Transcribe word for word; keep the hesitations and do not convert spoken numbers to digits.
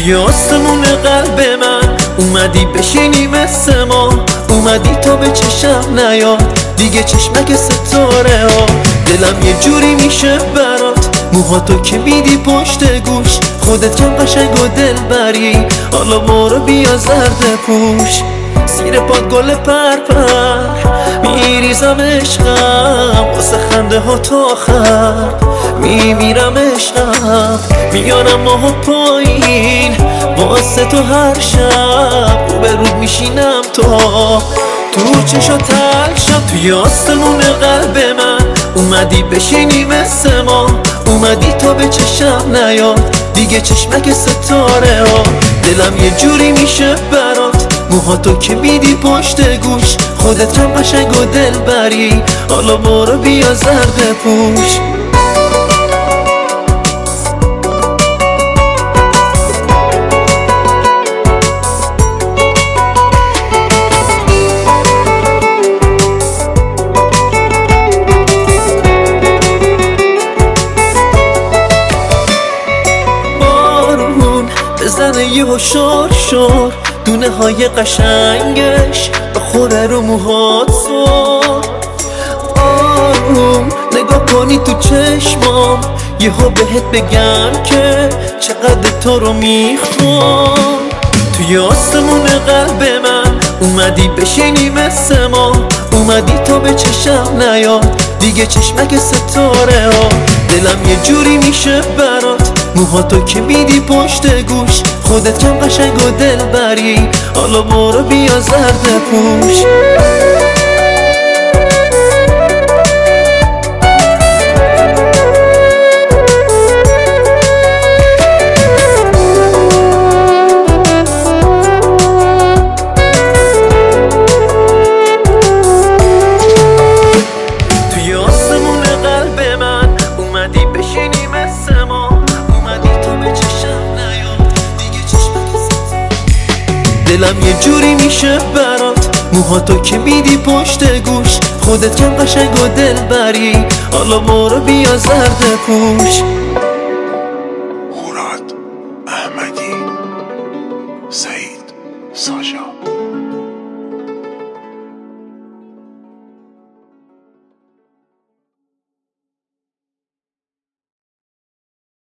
توی آسمون قلب من اومدی بشینی مثل ما، اومدی تا به چشم نیاد دیگه چشمک ستاره ها. دلم یه جوری میشه برات، موهاتو که میدی پشت گوش، خودت کم قشنگ و دل بری، حالا برو بیا زرد پوش. زیر پاد گل پرپر میریزم عشقم، واسه خنده ها تا آخر میمیرم عشقم. میارم ماهو پایین واسه تو هر شب، رو به رود میشینم تا تو چشا تل شب. توی آسمون قلب من اومدی بشینی مثل ما، اومدی تا به چشم نیاد دیگه چشمک ستاره ها. دلم یه جوری میشه برات، موهاتو که میدی پشت گوش، خودت کم قشنگ و دل بری، حالا برو بیا زرد پوش. بزنه یه ها شار شار، دونه های قشنگش بخوره رو موهات سار. آروم نگاه کنی تو چشمام، یه ها بهت بگم که چقدر تو رو میخوام. توی آسمون قلب من اومدی بشینی مثل ما، اومدی تا به چشم نیاد دیگه چشمک ستاره ها. دلم یه جوری میشه برات، موهاتو که میدی پشت گوش، خودت کم قشنگ و دل بری، حالا برو بیا زرد پوش. توی آسمون قلب من اومدی بشینی مثل ما، اومدی تو به چشم نیاد دیگه چشمک ستاره. دلم یه جوری میشه برات، موهاتو که میدی پشت گوش، خودت کم قشنگ و دل بری، حالا برو بیا زرد پوش. مراد احمدی، سعید ساشا.